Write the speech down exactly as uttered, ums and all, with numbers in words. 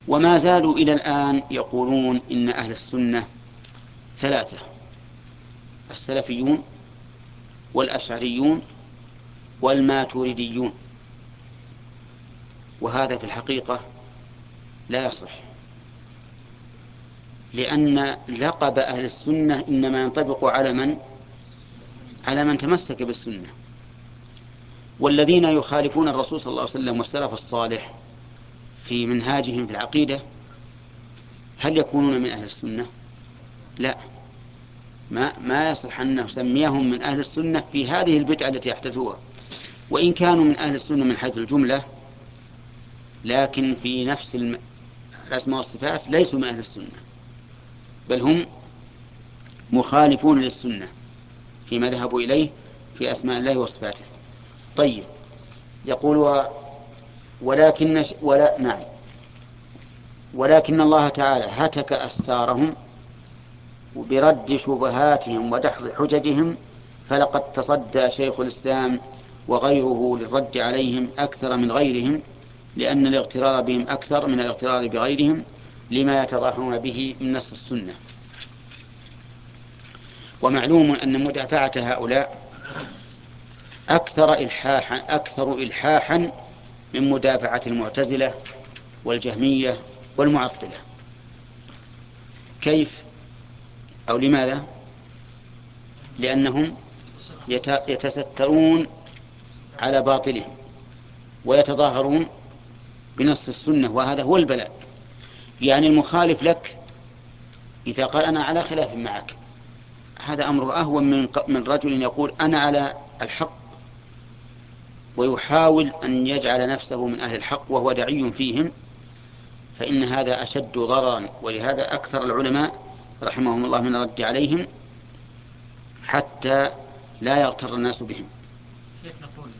وما زالوا إلى الآن يقولون إن أهل السنة ثلاثة: السلفيون والأشعريون والماتريديون. وهذا في الحقيقة لا يصح، لأن لقب أهل السنة إنما ينطبق على من على من تمسك بالسنة، والذين يخالفون الرسول صلى الله عليه وسلم والسلف الصالح في منهاجهم في العقيدة هل يكونون من أهل السنة؟ لا، ما ما يصح أن نسميهم من أهل السنة في هذه البدعة التي يحدثوها، وإن كانوا من أهل السنة من حيث الجملة، لكن في نفس الأسماء والصفات ليسوا من أهل السنة، بل هم مخالفون للسنة فيما ذهبوا إليه في أسماء الله وصفاته. طيب، يقول ولكن ولا نعم ولكن الله تعالى هتك أستارهم برد شبهاتهم ودحض حججهم، فلقد تصدى شيخ الإسلام وغيره للرد عليهم أكثر من غيرهم، لأن الاغترار بهم أكثر من الاغترار بغيرهم لما يتظاهرون به من نص السنة. ومعلوم أن مدافعة هؤلاء أكثر إلحاحا أكثر إلحاحا من مدافعة المعتزلة والجهمية والمعطلة. كيف أو لماذا؟ لأنهم يتسترون على باطلهم ويتظاهرون بنص السنة، وهذا هو البلاء. يعني المخالف لك إذا قال أنا على خلاف معك، هذا أمره أهون من من رجل يقول أنا على الحق ويحاول أن يجعل نفسه من أهل الحق وهو دعي فيهم، فإن هذا أشد ضررا. ولهذا أكثر العلماء رحمهم الله من الرد عليهم حتى لا يغتر الناس بهم. كيف نقول